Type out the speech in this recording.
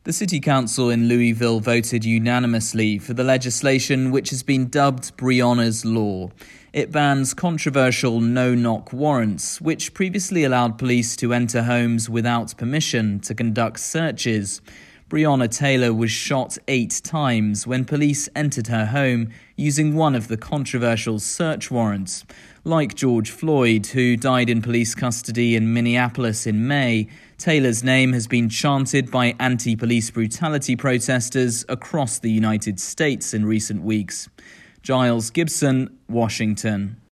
The City Council in Louisville voted unanimously for the legislation which has been dubbed Breonna's Law. It bans controversial no-knock warrants, which previously allowed police to enter homes without permission to conduct searches. Breonna Taylor was shot 8 times when police entered her home using one of the controversial search warrants. Like George Floyd, who died in police custody in Minneapolis in May, Taylor's name has been chanted by anti-police brutality protesters across the United States in recent weeks. Giles Gibson, Washington.